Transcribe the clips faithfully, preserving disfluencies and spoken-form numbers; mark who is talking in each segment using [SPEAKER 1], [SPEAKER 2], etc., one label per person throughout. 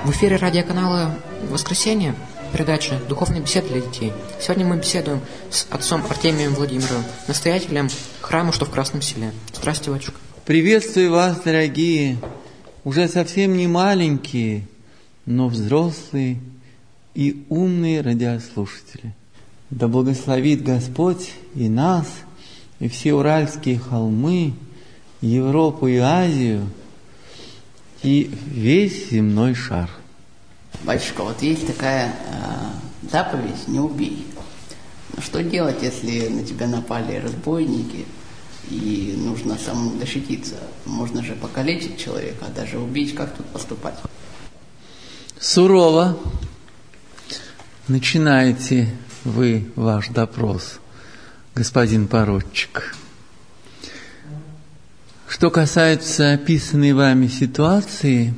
[SPEAKER 1] В эфире радиоканала «Воскресенье», передача «Духовные беседы для детей». Сегодня мы беседуем с отцом Артемием Владимировым, настоятелем храма, что в Красном Селе. Здравствуйте, батюшка.
[SPEAKER 2] Приветствую вас, дорогие, уже совсем не маленькие, но взрослые и умные радиослушатели. Да благословит Господь и нас, и все Уральские холмы, Европу и Азию, и весь земной шар.
[SPEAKER 3] Батюшка, вот есть такая э, заповедь «Не убей». Но что делать, если на тебя напали разбойники, и нужно самому защититься? Можно же покалечить человека, а даже убить. Как тут поступать?
[SPEAKER 2] Сурово начинаете вы ваш допрос, господин поручик. Что касается описанной вами ситуации,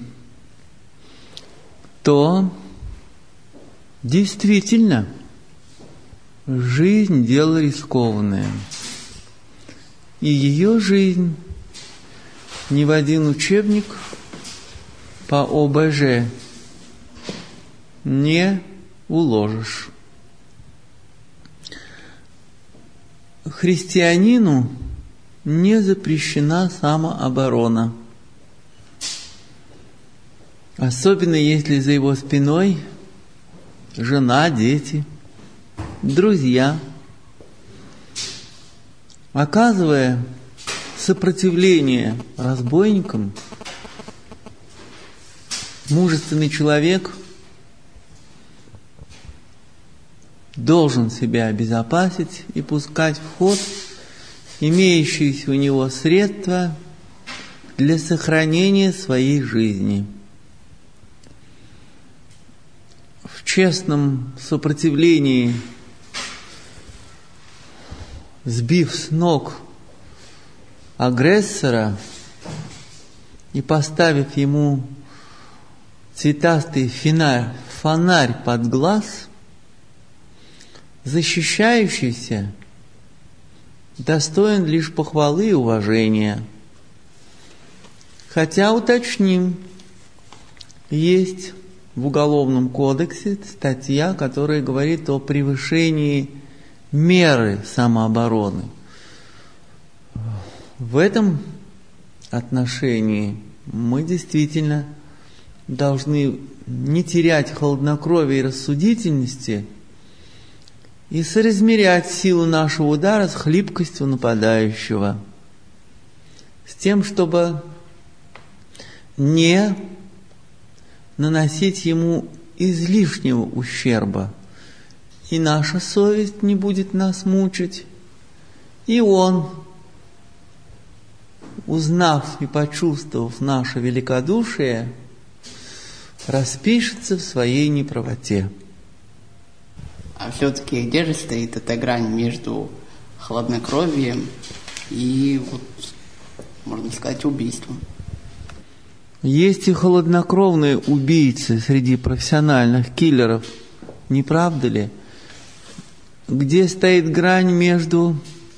[SPEAKER 2] то действительно жизнь – дело рискованное. И ее жизнь ни в один учебник по О Б Ж не уложишь. Христианину не запрещена самооборона. Особенно если за его спиной жена, дети, друзья. Оказывая сопротивление разбойникам, мужественный человек должен себя обезопасить и пускать в ход имеющиеся у него средства для сохранения своей жизни. В честном сопротивлении, сбив с ног агрессора и поставив ему цветастый фонарь, фонарь под глаз, защищающийся достоин лишь похвалы и уважения. Хотя, уточним, есть в Уголовном кодексе статья, которая говорит о превышении меры самообороны. В этом отношении мы действительно должны не терять хладнокровия и рассудительности и соразмерять силу нашего удара с хлипкостью нападающего, с тем, чтобы не наносить ему излишнего ущерба. И наша совесть не будет нас мучить, и он, узнав и почувствовав наше великодушие, распишется в своей неправоте.
[SPEAKER 3] А все-таки где же стоит эта грань между хладнокровием и, вот, можно сказать, убийством?
[SPEAKER 2] Есть и хладнокровные убийцы среди профессиональных киллеров, не правда ли? Где стоит грань между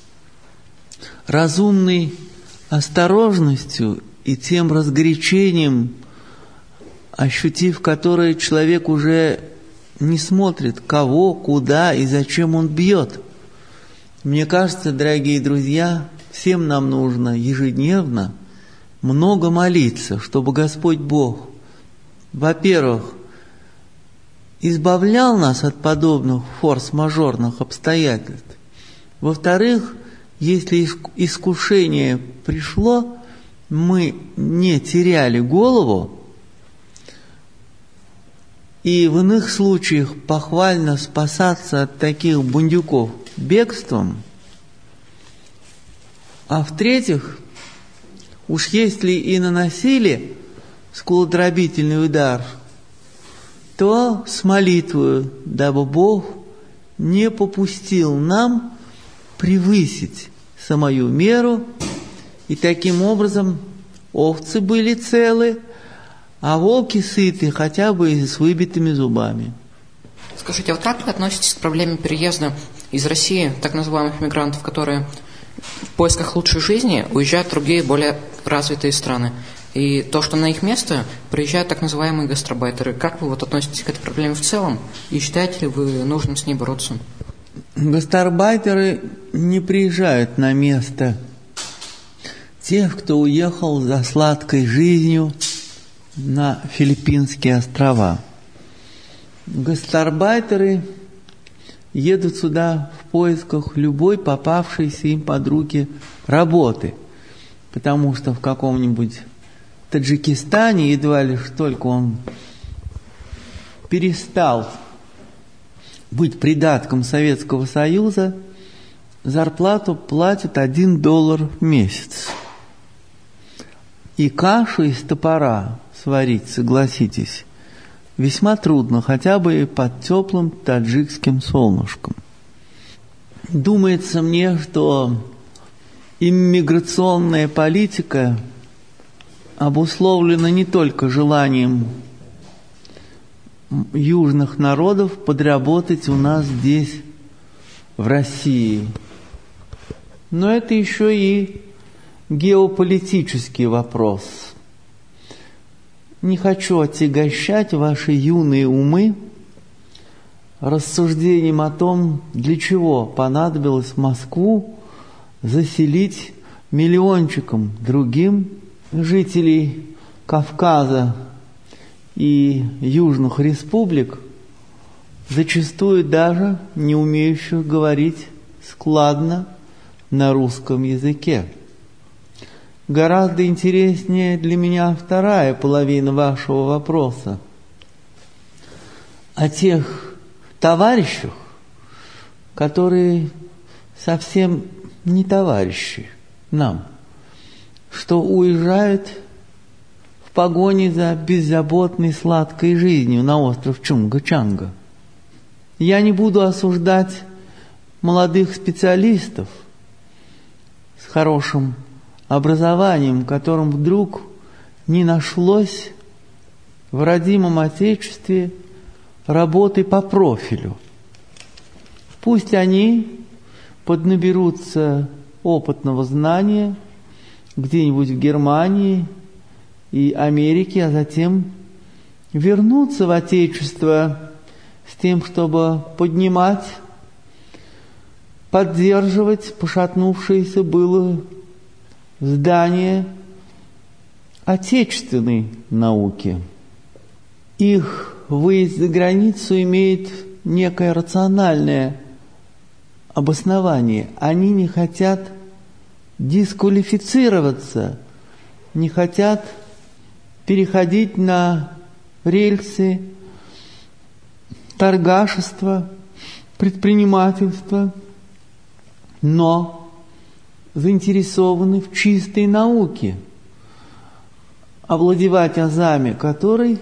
[SPEAKER 2] разумной осторожностью и тем разгорячением, ощутив которое человек уже не смотрит, кого, куда и зачем он бьет. Мне кажется, дорогие друзья, всем нам нужно ежедневно много молиться, чтобы Господь Бог, во-первых, избавлял нас от подобных форс-мажорных обстоятельств. Во-вторых, если искушение пришло, мы не теряли голову, и в иных случаях похвально спасаться от таких бундюков бегством. А в-третьих, уж если и наносили скулодробительный удар, то с молитвою, дабы Бог не попустил нам превысить самую меру, и таким образом овцы были целы, а волки сыты хотя бы и с выбитыми зубами.
[SPEAKER 1] Скажите, а вот как вы относитесь к проблеме переезда из России так называемых мигрантов, которые в поисках лучшей жизни уезжают в другие более развитые страны? И то, что на их место приезжают так называемые гастарбайтеры. Как вы вот относитесь к этой проблеме в целом? И считаете ли вы нужным с ней бороться?
[SPEAKER 2] Гастарбайтеры не приезжают на место тех, кто уехал за сладкой жизнью на Филиппинские острова. Гастарбайтеры едут сюда в поисках любой попавшейся им под руки работы, потому что в каком-нибудь Таджикистане, едва лишь только он перестал быть придатком Советского Союза, зарплату платят один доллар в месяц. И кашу из топора сварить, согласитесь, весьма трудно, хотя бы и под теплым таджикским солнышком. Думается мне, что иммиграционная политика обусловлена не только желанием южных народов подработать у нас здесь, в России, но это еще и геополитический вопрос. Не хочу отягощать ваши юные умы рассуждением о том, для чего понадобилось Москву заселить миллиончиком другим жителей Кавказа и южных республик, зачастую даже не умеющих говорить складно на русском языке. Гораздо интереснее для меня вторая половина вашего вопроса. О тех товарищах, которые совсем не товарищи нам, что уезжают в погоне за беззаботной сладкой жизнью на остров Чунга-Чанга. Я не буду осуждать молодых специалистов с хорошим образованием, которым вдруг не нашлось в родимом Отечестве работы по профилю. Пусть они поднаберутся опытного знания где-нибудь в Германии и Америке, а затем вернутся в Отечество с тем, чтобы поднимать, поддерживать пошатнувшееся было здание отечественной науки. Их выезд за границу имеет некое рациональное обоснование. Они не хотят дисквалифицироваться, не хотят переходить на рельсы торгашества, предпринимательства, но заинтересованы в чистой науке, овладевать азами которой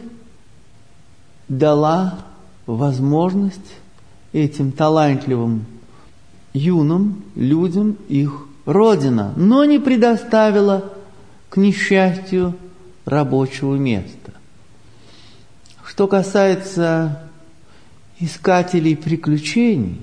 [SPEAKER 2] дала возможность этим талантливым юным людям их Родина, но не предоставила, к несчастью, рабочего места. Что касается искателей приключений,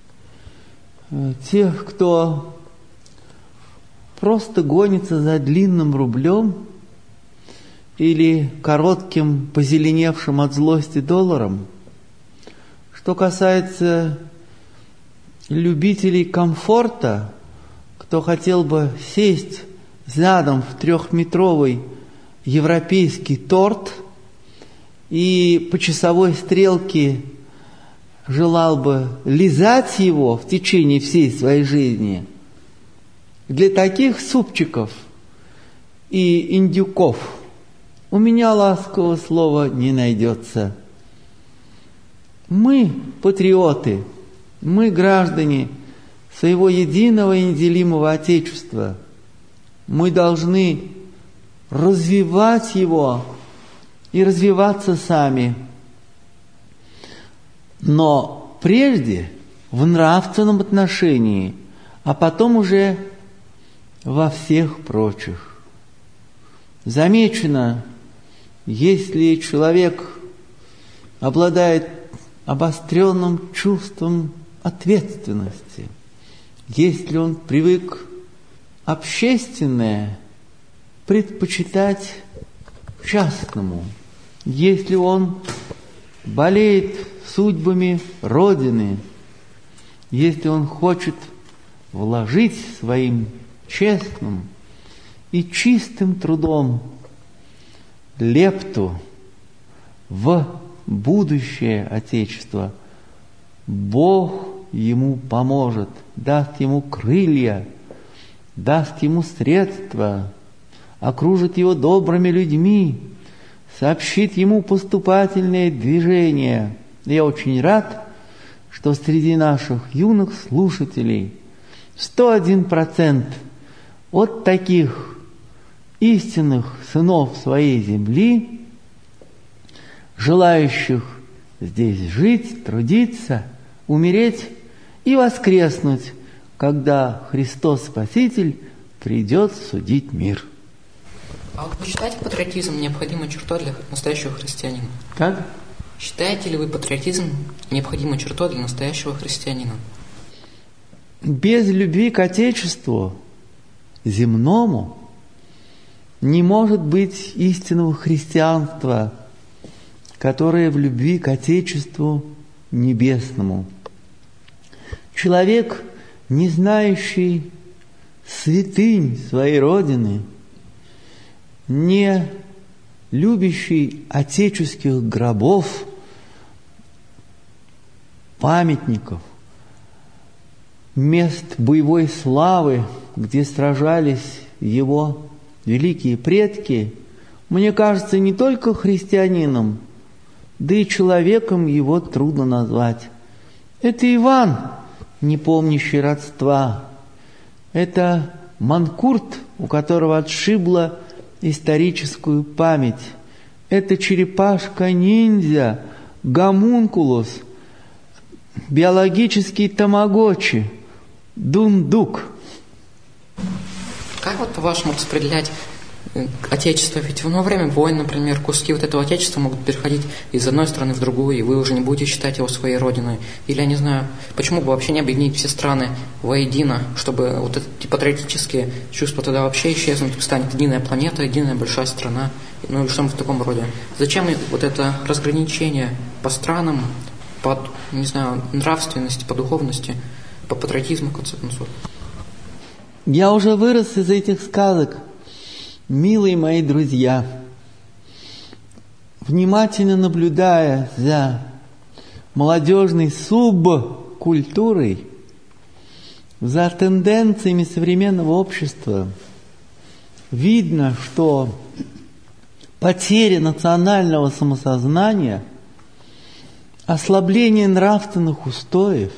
[SPEAKER 2] тех, кто просто гонится за длинным рублем или коротким, позеленевшим от злости долларом, что касается любителей комфорта, кто хотел бы сесть задом в трехметровый европейский торт и по часовой стрелке желал бы лизать его в течение всей своей жизни, для таких супчиков и индюков у меня ласкового слова не найдется. Мы патриоты, мы граждане своего единого и неделимого Отечества. Мы должны развивать его и развиваться сами. Но прежде в нравственном отношении, а потом уже во всех прочих. Замечено, если человек обладает обостренным чувством ответственности, если он привык общественное предпочитать частному, если он болеет судьбами Родины, если он хочет вложить своим честным и чистым трудом лепту в будущее Отечества, Бог ему поможет, даст ему крылья, даст ему средства, окружит его добрыми людьми, сообщит ему поступательные движения. Я очень рад, что среди наших юных слушателей сто один процент от таких истинных сынов своей земли, желающих здесь жить, трудиться, умереть и воскреснуть, когда Христос Спаситель придет судить мир.
[SPEAKER 1] А вот вы считаете патриотизм необходимой чертой для настоящего христианина?
[SPEAKER 2] Как?
[SPEAKER 1] Считаете ли вы патриотизм необходимой чертой для настоящего христианина?
[SPEAKER 2] Без любви к Отечеству земному не может быть истинного христианства, которое в любви к Отечеству небесному. Человек, не знающий святынь своей Родины, не любящий отеческих гробов, памятников, мест боевой славы, где сражались его великие предки, мне кажется, не только христианином, да и человеком его трудно назвать. Это Иван, не помнящий родства. Это Манкурт, у которого отшибла историческую память. Это черепашка-ниндзя, гомункулус, биологический тамагочи, дундук.
[SPEAKER 1] Как вот, по-вашему, распределять Отечество? Ведь в новое время войн, например, куски вот этого Отечества могут переходить из одной страны в другую, и вы уже не будете считать его своей родиной. Или, я не знаю, почему бы вообще не объединить все страны воедино, чтобы вот эти патриотические чувства тогда вообще исчезнут, станет единая планета, единая большая страна, ну или что-нибудь в таком роде. Зачем вот это разграничение по странам, по, не знаю, нравственности, по духовности, по патриотизму, в конце концов?
[SPEAKER 2] Я уже вырос из этих сказок. Милые мои друзья, внимательно наблюдая за молодежной субкультурой, за тенденциями современного общества, видно, что потеря национального самосознания, ослабление нравственных устоев,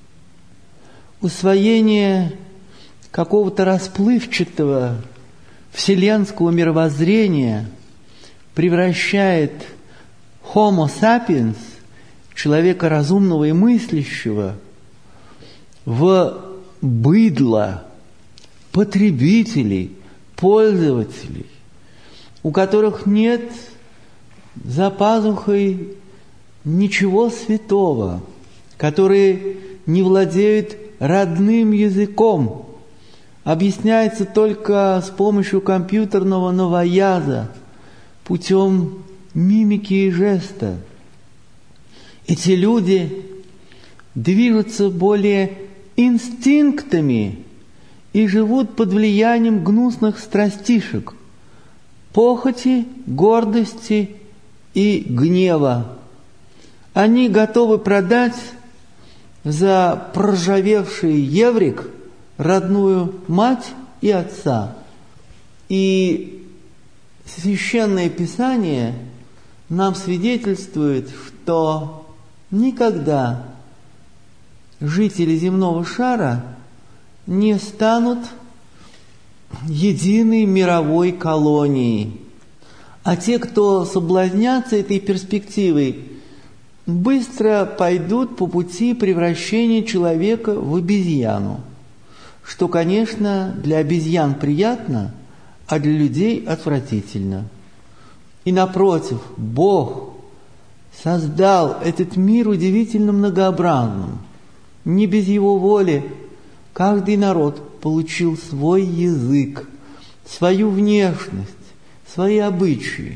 [SPEAKER 2] усвоение какого-то расплывчатого вселенского мировоззрения превращает Homo sapiens, человека разумного и мыслящего, в быдло потребителей, пользователей, у которых нет за пазухой ничего святого, которые не владеют родным языком, объясняется только с помощью компьютерного новояза, путем мимики и жеста. Эти люди движутся более инстинктами и живут под влиянием гнусных страстишек, похоти, гордости и гнева. Они готовы продать за проржавевший еврик родную мать и отца. И Священное Писание нам свидетельствует, что никогда жители земного шара не станут единой мировой колонией. А те, кто соблазнятся этой перспективой, быстро пойдут по пути превращения человека в обезьяну, что, конечно, для обезьян приятно, а для людей отвратительно. И напротив, Бог создал этот мир удивительно многообразным. Не без Его воли каждый народ получил свой язык, свою внешность, свои обычаи.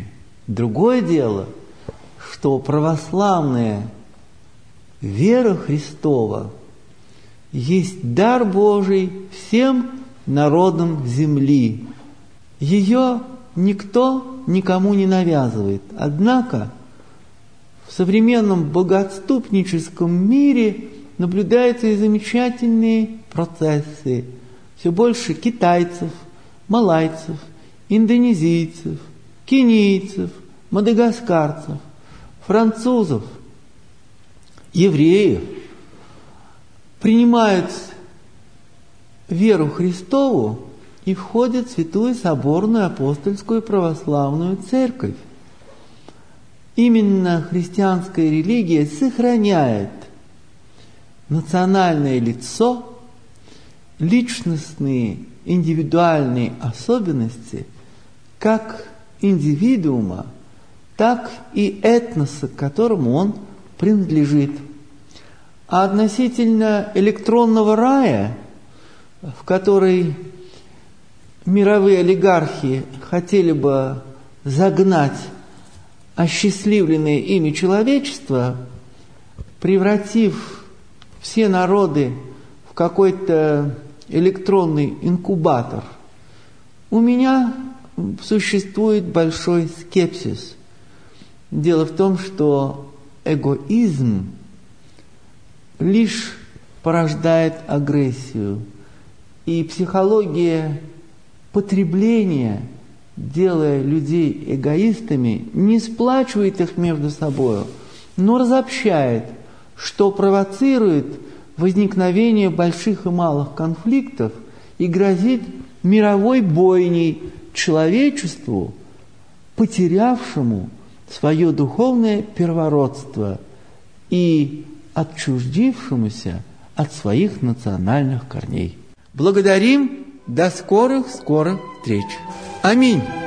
[SPEAKER 2] Другое дело, что православная вера Христова есть дар Божий всем народам земли. Ее никто никому не навязывает. Однако в современном богоотступническом мире наблюдаются и замечательные процессы. Все больше китайцев, малайцев, индонезийцев, кенийцев, мадагаскарцев, французов, евреев принимают веру Христову и входят в Святую Соборную Апостольскую Православную Церковь. Именно христианская религия сохраняет национальное лицо, личностные, индивидуальные особенности как индивидуума, так и этноса, к которому он принадлежит. А относительно электронного рая, в который мировые олигархи хотели бы загнать осчастливленное ими человечество, превратив все народы в какой-то электронный инкубатор, у меня существует большой скепсис. Дело в том, что эгоизм лишь порождает агрессию, и психология потребления, делая людей эгоистами, не сплачивает их между собой, но разобщает, что провоцирует возникновение больших и малых конфликтов и грозит мировой бойней человечеству, потерявшему свое духовное первородство и отчуждившемуся от своих национальных корней. Благодарим, до скорых-скорых встреч. Аминь.